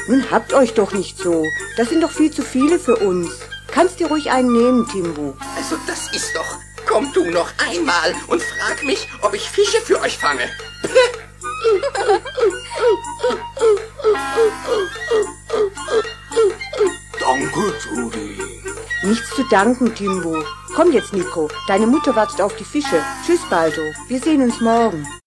Nun habt euch doch nicht so. Das sind doch viel zu viele für uns. Kannst dir ruhig einen nehmen, Timbo. Also das ist doch... Komm du noch einmal und frag mich, ob ich Fische für euch fange. Danke, Judy. Nichts zu danken, Timbo. Komm jetzt, Nico. Deine Mutter wartet auf die Fische. Tschüss, Baldo. Wir sehen uns morgen.